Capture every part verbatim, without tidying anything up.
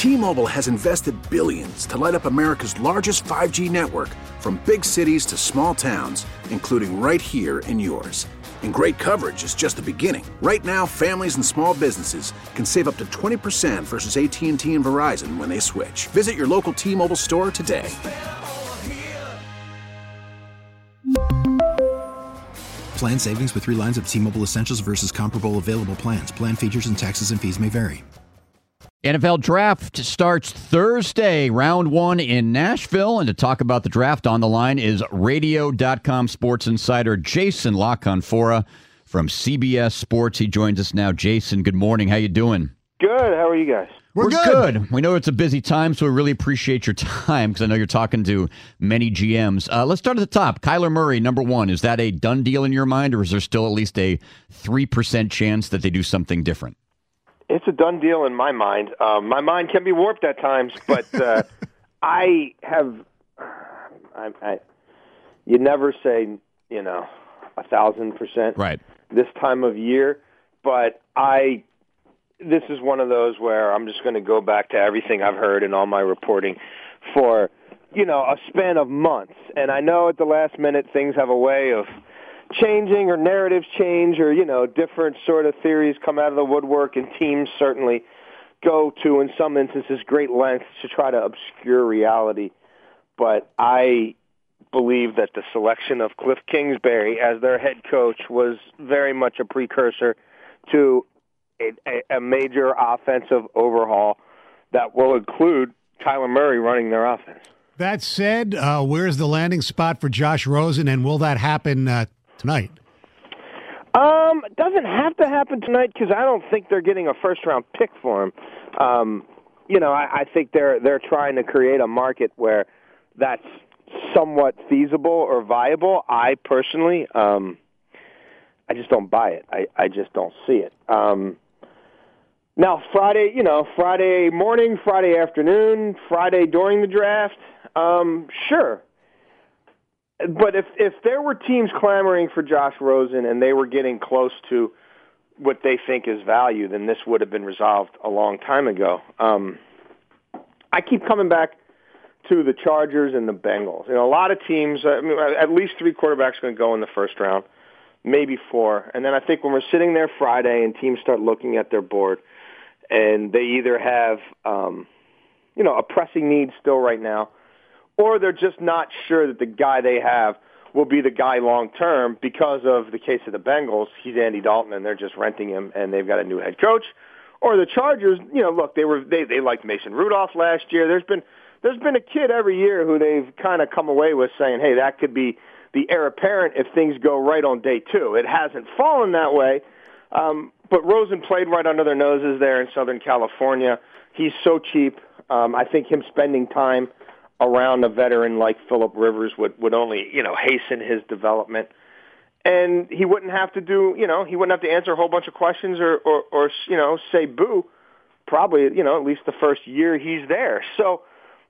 T-Mobile has invested billions to light up America's largest five G network, from big cities to small towns, including right here in yours. And great coverage is just the beginning. Right now, families and small businesses can save up to twenty percent versus A T and T and Verizon when they switch. Visit your local T-Mobile store today. Plan savings with three lines of T-Mobile Essentials versus comparable available plans. Plan features and taxes and fees may vary. N F L Draft starts Thursday, round one in Nashville. And to talk about the draft on the line is radio dot com sports insider Jason La Canfora from C B S Sports. He joins us now. Jason, good morning. How you doing? Good. How are you guys? We're, We're good. good. We know it's a busy time, so we really appreciate your time because I know you're talking to many G Ms. Uh, let's start at the top. Kyler Murray, number one. Is that a done deal in your mind, or is there still at least a three percent chance that they do something different? It's a done deal in my mind. Um, my mind can be warped at times, but uh, I have. I, I, you never say, you know, a thousand percent right this time of year, but I. This is one of those where I'm just going to go back to everything I've heard in all my reporting for, you know, a span of months. And I know at the last minute things have a way of changing, or narratives change, or, you know, different sort of theories come out of the woodwork, and teams certainly go to, in some instances, great lengths to try to obscure reality. But I believe that the selection of Cliff Kingsbury as their head coach was very much a precursor to a, a major offensive overhaul that will include Kyler Murray running their offense. That said, uh, where's the landing spot for Josh Rosen, and will that happen uh, tonight? Um, it doesn't have to happen tonight because I don't think they're getting a first-round pick for him. Um, you know, I, I think they're they're trying to create a market where that's somewhat feasible or viable. I personally, um, I just don't buy it. I, I just don't see it. Um, now, Friday, you know, Friday morning, Friday afternoon, Friday during the draft, um, sure. But if if there were teams clamoring for Josh Rosen and they were getting close to what they think is value, then this would have been resolved a long time ago. Um, I keep coming back to the Chargers and the Bengals. You know, a lot of teams, I mean, at least three quarterbacks are going to go in the first round, maybe four. And then I think when we're sitting there Friday and teams start looking at their board and they either have, um, you know, a pressing need still right now, or they're just not sure that the guy they have will be the guy long term because of the case of the Bengals. He's Andy Dalton, and they're just renting him, and they've got a new head coach. Or the Chargers, you know, look, they were they they liked Mason Rudolph last year. There's been there's been a kid every year who they've kind of come away with saying, hey, that could be the heir apparent if things go right on day two. It hasn't fallen that way, um, but Rosen played right under their noses there in Southern California. He's so cheap. Um, I think him spending time around a veteran like Phillip Rivers would, would only, you know, hasten his development. And he wouldn't have to do, you know, he wouldn't have to answer a whole bunch of questions or, or, or you know, say boo, probably, you know, at least the first year he's there. So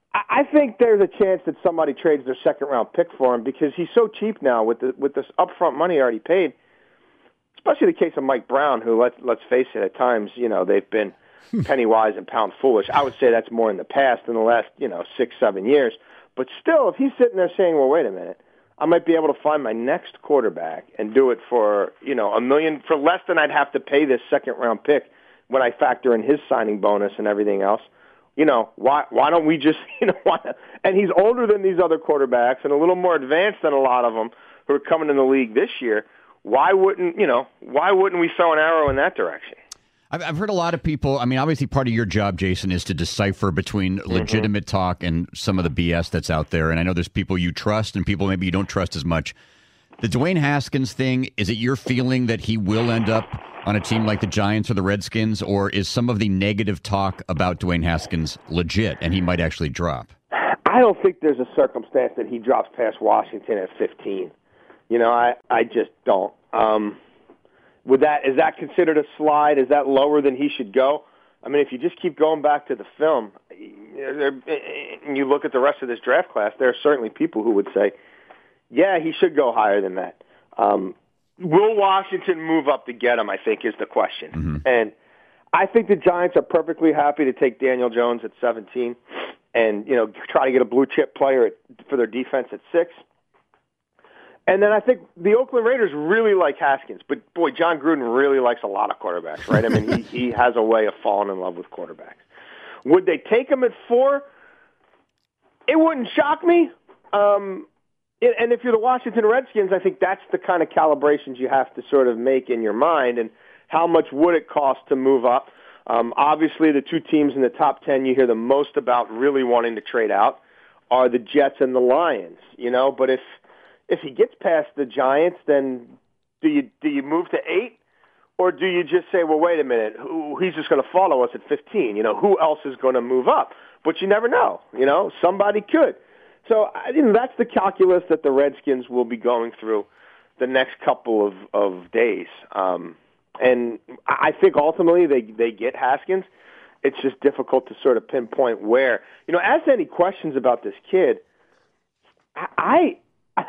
I think there's a chance that somebody trades their second-round pick for him because he's so cheap now with the, with this upfront money already paid, especially the case of Mike Brown, who, let's, let's face it, at times, you know, they've been penny wise and pound foolish. I would say that's more in the past than the last, you know, six, seven years. But still, if he's sitting there saying, well, wait a minute, I might be able to find my next quarterback and do it for, you know, a million, for less than I'd have to pay this second-round pick when I factor in his signing bonus and everything else. You know, why why don't we just, you know, why, and he's older than these other quarterbacks and a little more advanced than a lot of them who are coming in the league this year. Why wouldn't, you know, why wouldn't we throw an arrow in that direction? I've heard a lot of people, I mean, obviously part of your job, Jason, is to decipher between legitimate mm-hmm. talk and some of the B S that's out there. And I know there's people you trust and people maybe you don't trust as much. The Dwayne Haskins thing, is it your feeling that he will end up on a team like the Giants or the Redskins, or is some of the negative talk about Dwayne Haskins legit and he might actually drop? I don't think there's a circumstance that he drops past Washington at fifteen. You know, I, I just don't. Um Would that is that considered a slide? Is that lower than he should go? I mean, if you just keep going back to the film and you look at the rest of this draft class, there are certainly people who would say, yeah, he should go higher than that. Um, will Washington move up to get him, I think, is the question. Mm-hmm. And I think the Giants are perfectly happy to take Daniel Jones at seventeen and, you know, try to get a blue-chip player at, for their defense at six. And then I think the Oakland Raiders really like Haskins. But, boy, John Gruden really likes a lot of quarterbacks, right? I mean, he, he has a way of falling in love with quarterbacks. Would they take him at four? It wouldn't shock me. Um, and if you're the Washington Redskins, I think that's the kind of calibrations you have to sort of make in your mind. And how much would it cost to move up? Um, obviously, the two teams in the top ten you hear the most about really wanting to trade out are the Jets and the Lions, you know. But if if he gets past the Giants, then do you do you move to eight? Or do you just say, well, wait a minute, who, he's just going to follow us at fifteen? You know, who else is going to move up? But you never know. You know, somebody could. So I think that's the calculus that the Redskins will be going through the next couple of, of days. Um, and I think ultimately they, they get Haskins. It's just difficult to sort of pinpoint where. You know, ask any questions about this kid. I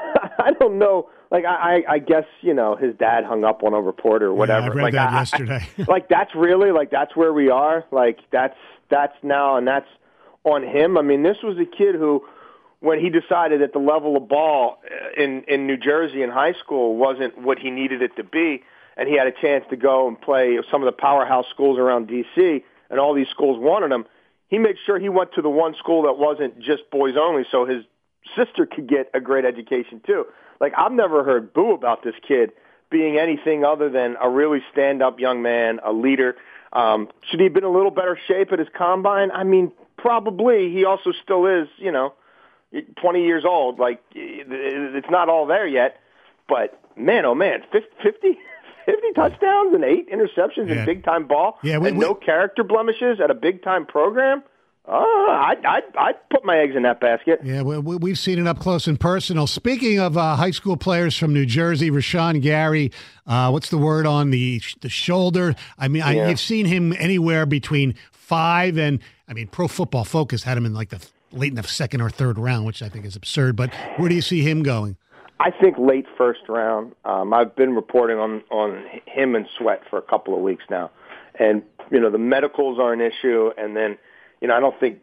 I don't know. Like, I, I guess, you know, his dad hung up on a reporter or whatever. Yeah, I read like, that I, yesterday. I, like, that's really, like, that's where we are. Like, that's that's now, and that's on him. I mean, this was a kid who, when he decided that the level of ball in, in New Jersey in high school wasn't what he needed it to be, and he had a chance to go and play some of the powerhouse schools around D C, and all these schools wanted him, he made sure he went to the one school that wasn't just boys only, so his sister could get a great education too. Like, I've never heard boo about this kid being anything other than a really stand-up young man, a leader. Um, should he have been in a little better shape at his combine? I mean, probably. He also still is, you know, twenty years old. Like, it's not all there yet. But, man, oh, man, fifty, fifty touchdowns and eight interceptions yeah. in big-time ball yeah, we, and we, no character blemishes at a big-time program? Oh, I'd, I'd, I'd put my eggs in that basket. Yeah, we, we've seen it up close and personal. Speaking of uh, high school players from New Jersey, Rashawn Gary, uh, what's the word on the the shoulder? I mean, yeah. I, you've seen him anywhere between five and, I mean, Pro Football Focus had him in like the late in the second or third round, which I think is absurd. But where do you see him going? I think late first round. Um, I've been reporting on, on him and Sweat for a couple of weeks now. And, you know, the medicals are an issue, and then, you know, I don't think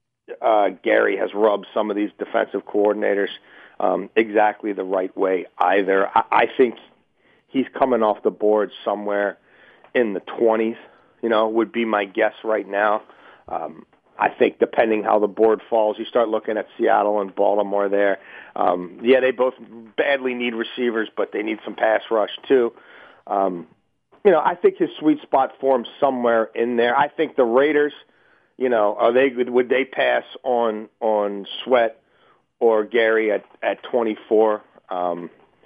uh, Gary has rubbed some of these defensive coordinators um, exactly the right way either. I, I think he's coming off the board somewhere in the twenties, you know, would be my guess right now. Um, I think depending how the board falls, you start looking at Seattle and Baltimore there. Um, yeah, they both badly need receivers, but they need some pass rush too. Um, you know, I think his sweet spot forms somewhere in there. I think the Raiders, you know, are they would they pass on on Sweat or Gary at at twenty-four? Um,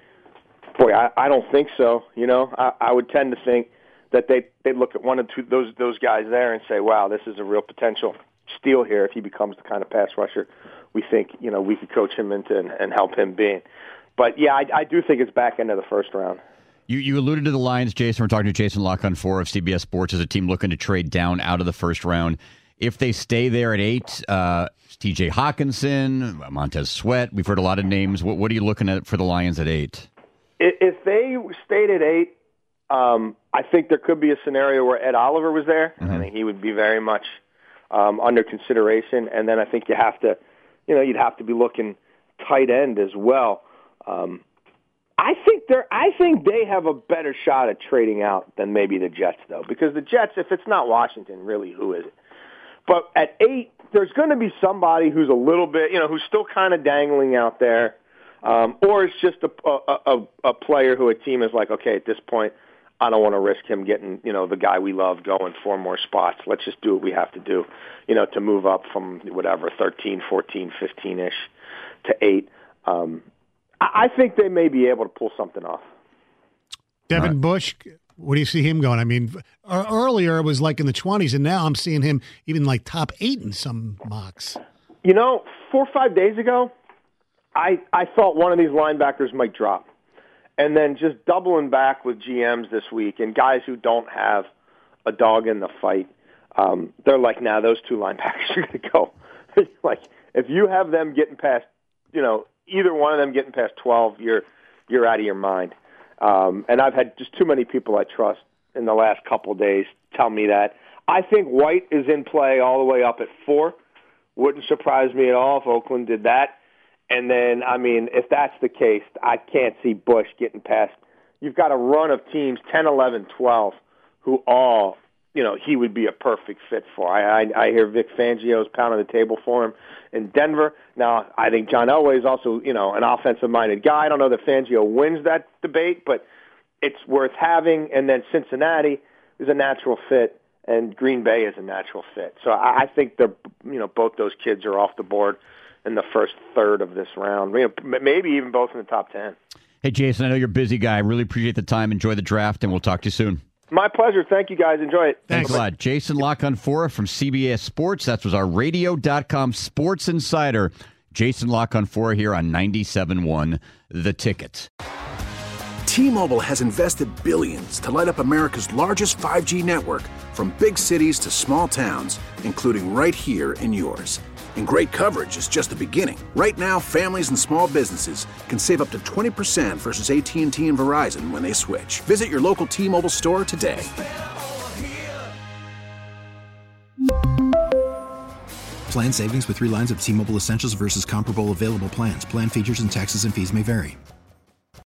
boy, I, I don't think so. You know, I, I would tend to think that they they look at one or two those those guys there and say, wow, this is a real potential steal here if he becomes the kind of pass rusher we think, you know, we could coach him into and, and help him be. But yeah, I, I do think it's back into the first round. You you alluded to the Lions, Jason. We're talking to Jason La Canfora of C B S Sports as a team looking to trade down out of the first round. If they stay there at eight, uh, T J Hawkinson, Montez Sweat, we've heard a lot of names. What, what are you looking at for the Lions at eight? If they stayed at eight, um, I think there could be a scenario where Ed Oliver was there. Mm-hmm. I think he would be very much um, under consideration. And then I think you have to, you know, you'd have to be looking tight end as well. Um, I think they're. I think they have a better shot at trading out than maybe the Jets, though, because the Jets, if it's not Washington, really, who is it? But at eight, there's going to be somebody who's a little bit, you know, who's still kind of dangling out there, um, or it's just a, a, a, a player who a team is like, okay, at this point, I don't want to risk him getting, you know, the guy we love going four more spots. Let's just do what we have to do, you know, to move up from whatever, thirteen, fourteen, fifteen-ish to eight. Um, I, I think they may be able to pull something off. Devin right. Bush, where do you see him going? I mean, earlier it was like in the twenties, and now I'm seeing him even like top eight in some mocks. You know, four or five days ago, I I thought one of these linebackers might drop. And then just doubling back with G Ms this week and guys who don't have a dog in the fight, um, they're like, nah, those two linebackers are going to go. Like, if you have them getting past, you know, either one of them getting past twelve, you're you're out of your mind. Um, and I've had just too many people I trust in the last couple of days tell me that. I think White is in play all the way up at four. Wouldn't surprise me at all if Oakland did that. And then, I mean, if that's the case, I can't see Busch getting past. You've got a run of teams, ten, eleven, twelve, who all, you know, he would be a perfect fit for. I, I, I hear Vic Fangio's pounding the table for him in Denver. Now, I think John Elway is also, you know, an offensive-minded guy. I don't know that Fangio wins that debate, but it's worth having. And then Cincinnati is a natural fit, and Green Bay is a natural fit. So I, I think they're, you know, both those kids are off the board in the first third of this round. You know, maybe even both in the top ten. Hey, Jason, I know you're a busy guy. I really appreciate the time. Enjoy the draft, and we'll talk to you soon. My pleasure. Thank you, guys. Enjoy it. Thanks, Thanks a lot. Jason La Canfora from C B S Sports. That was our radio dot com sports insider. Jason La Canfora here on ninety-seven point one The Ticket. T-Mobile has invested billions to light up America's largest five G network, from big cities to small towns, including right here in yours. And great coverage is just the beginning. Right now, families and small businesses can save up to twenty percent versus A T and T and Verizon when they switch. Visit your local T-Mobile store today. Plan savings with three lines of T-Mobile Essentials versus comparable available plans. Plan features and taxes and fees may vary.